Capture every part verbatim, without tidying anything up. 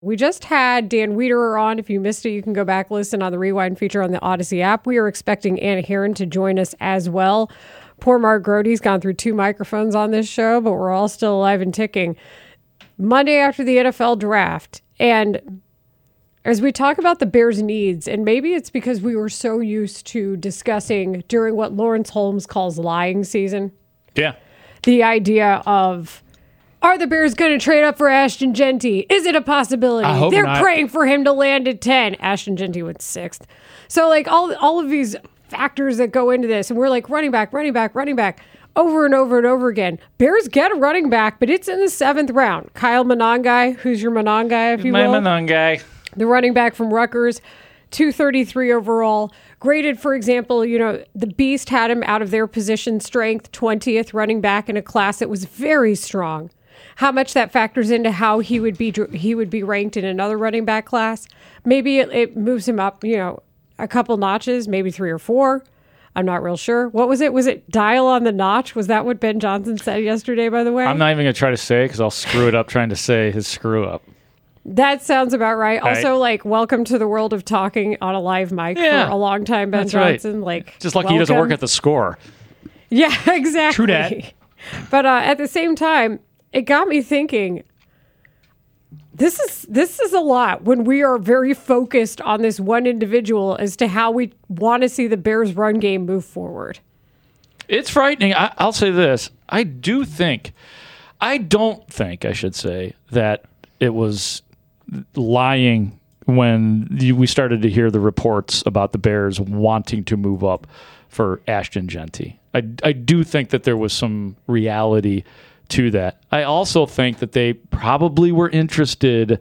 We just had Dan Wiederer on. If you missed it, you can go back, listen on the Rewind feature on the Odyssey app. We are expecting Anna Heron to join us as well. Poor Mark Grote's gone through two microphones on this show, but we're all still alive and ticking. Monday after the N F L draft. And as we talk about the Bears' needs, and maybe it's because we were so used to discussing during what Lawrence Holmes calls lying season. Yeah. The idea of, are the Bears going to trade up for Ashton Genty? Is it a possibility? I hope They're not. praying for him to land at ten. Ashton Genty went sixth. So, like, all all of these factors that go into this, and we're like, running back, running back, running back, over and over and over again. Bears get a running back, but it's in the seventh round. Kyle Monangai, who's your Monangai, if you My will? Monangai. The running back from Rutgers, two thirty-three overall. Graded, for example, you know, the Beast had him out of their position strength, twentieth running back in a class that was very strong. How much that factors into how he would be he would be ranked in another running back class. Maybe it, it moves him up, you know, a couple notches, maybe three or four. I'm not real sure. What was it? Was it dial on the notch? Was that what Ben Johnson said yesterday, by the way? I'm not even going to try to say it because I'll screw it up trying to say his screw up. That sounds about right. right. Also, like, welcome to the world of talking on a live mic Yeah, for a long time, Ben that's right. Johnson. Like, Just lucky welcome. he doesn't work at the Score. Yeah, exactly. True that. But uh, at the same time, it got me thinking, this is this is a lot when we are very focused on this one individual as to how we want to see the Bears run game move forward. It's frightening. I, I'll say this. I do think, I don't think, I should say, that it was lying when you, we started to hear the reports about the Bears wanting to move up for Ashton Genty. I, I do think that there was some reality to that. I also think that they probably were interested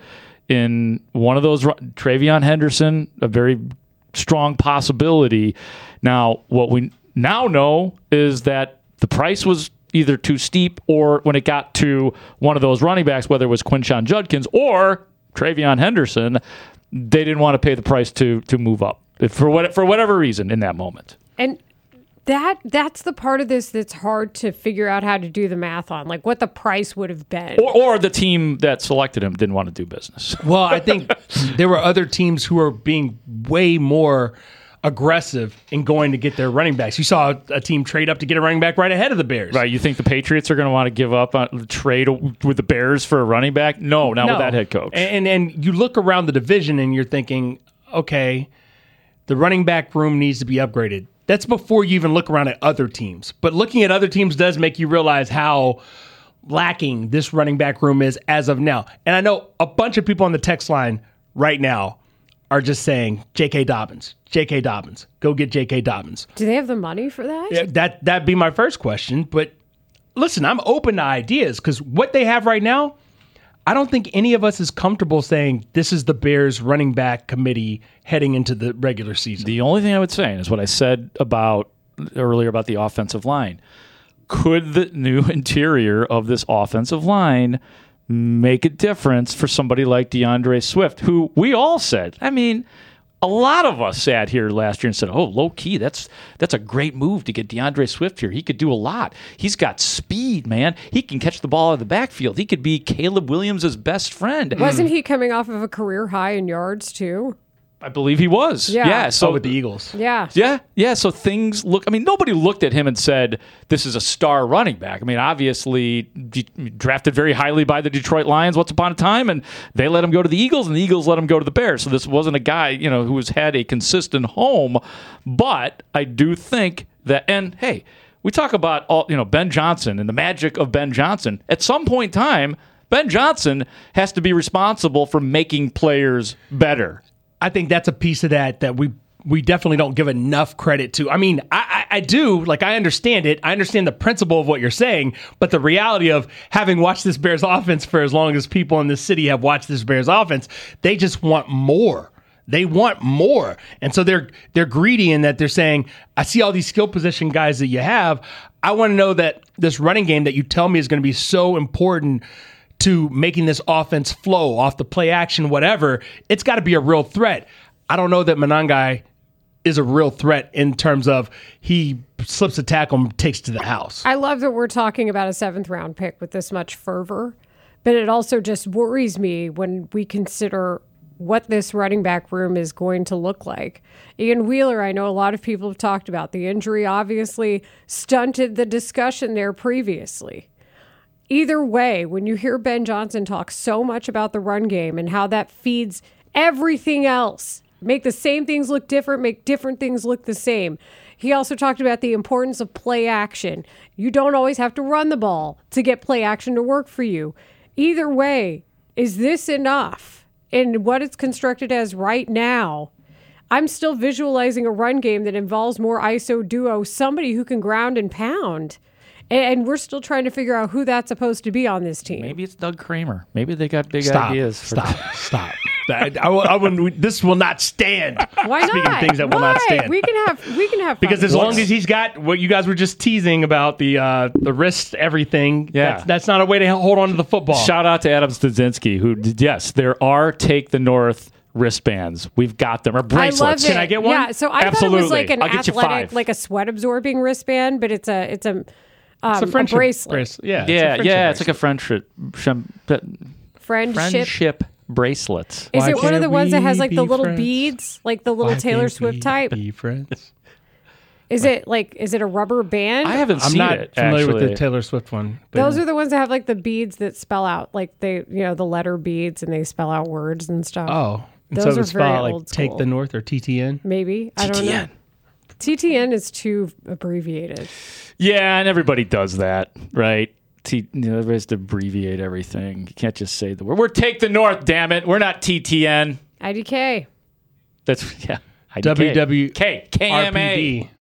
in one of those, Travion Henderson, a very strong possibility. Now, what we now know is that the price was either too steep, or when it got to one of those running backs, whether it was Quinshon Judkins or Travion Henderson, they didn't want to pay the price to to move up for what for whatever reason in that moment. And that that's the part of this that's hard to figure out how to do the math on, like what the price would have been. Or, or the team that selected him didn't want to do business. Well, I think there were other teams who were being way more aggressive in going to get their running backs. You saw a, a team trade up to get a running back right ahead of the Bears. Right, you think the Patriots are going to want to give up on the trade with the Bears for a running back? No, not No. with that head coach. And, and and you look around the division and you're thinking, okay, the running back room needs to be upgraded. That's before you even look around at other teams. But looking at other teams does make you realize how lacking this running back room is as of now. And I know a bunch of people on the text line right now are just saying, J K. Dobbins, J K. Dobbins, go get J K. Dobbins. Do they have the money for that? Yeah, that, that'd be my first question. But listen, I'm open to ideas because what they have right now, I don't think any of us is comfortable saying this is the Bears running back committee heading into the regular season. The only thing I would say is what I said about earlier about the offensive line. Could the new interior of this offensive line make a difference for somebody like DeAndre Swift, who we all said, I mean, a lot of us sat here last year and said, oh, low key, that's that's a great move to get DeAndre Swift here. He could do a lot. He's got speed, man. He can catch the ball out of the backfield. He could be Caleb Williams' best friend. Wasn't he coming off of a career high in yards too? I believe he was. Yeah. yeah so oh, with the Eagles. Yeah. Yeah, yeah. So things look. I mean, nobody looked at him and said this is a star running back. I mean, obviously d- drafted very highly by the Detroit Lions once upon a time, and they let him go to the Eagles, and the Eagles let him go to the Bears. So this wasn't a guy, you know, who has had a consistent home. But I do think that, and hey, we talk about all, you know, Ben Johnson and the magic of Ben Johnson. At some point in time, Ben Johnson has to be responsible for making players better. I think that's a piece of that that we we definitely don't give enough credit to. I mean, I, I, I do, like, I understand it. I understand the principle of what you're saying, but the reality of having watched this Bears offense for as long as people in this city have watched this Bears offense, they just want more. They want more. And so they're they're greedy in that they're saying, I see all these skill position guys that you have. I want to know that this running game that you tell me is going to be so important to making this offense flow off the play action, whatever, it's got to be a real threat. I don't know that Monangai is a real threat in terms of he slips a tackle and takes to the house. I love that we're talking about a seventh round pick with this much fervor, But it also just worries me when we consider what this running back room is going to look like. Ian Wheeler, I know a lot of people have talked about. The injury obviously stunted the discussion there previously. Either way, when you hear Ben Johnson talk so much about the run game and how that feeds everything else, make the same things look different, make different things look the same. He also talked about the importance of play action. You don't always have to run the ball to get play action to work for you. Either way, is this enough in what it's constructed as right now? I'm still visualizing a run game that involves more I S O duo, somebody who can ground and pound. And we're still trying to figure out who that's supposed to be on this team. Maybe it's Doug Kramer. Maybe they got big Stop. ideas. For Stop. Stop. I, I, I wouldn't, this will not stand. Why not? Speaking of things that will Why? not stand. We can have we can have fun. Because as long as he's got what you guys were just teasing about the uh, the wrist, everything, Yeah. that's, that's not a way to hold on to the football. Shout out to Adam Studzinski, who, yes, there are Take the North wristbands. We've got them. Or bracelets. I love it. Can I get one? Yeah, so I Absolutely. thought it was like an I'll get you athletic, five. like a sweat absorbing wristband, but it's a it's a um, It's a friendship bracelet. brace- Yeah, it's a Yeah, friendship yeah, it's like a bracelet. friendship, Friendship. friendship bracelets. Is Why it one of can't the ones that has we like the be little friends? beads, like the little Why Taylor can't Swift we type? Be friends? Is it like is it a rubber band? I haven't I'm seen not it, familiar actually. with the Taylor Swift one. But Those are the ones that have like the beads that spell out, like they, you know, the letter beads, and they spell out words and stuff. oh, and Those so are it's very spelled like old Take school. the North or T T N. Maybe I don't know. T T N is too abbreviated. Yeah, and everybody does that, right? T, you know, everybody has to abbreviate everything. You can't just say the word. We're Take the North, damn it. We're not T T N. I D K. That's, yeah. I D K. W W K. K M A. R P D.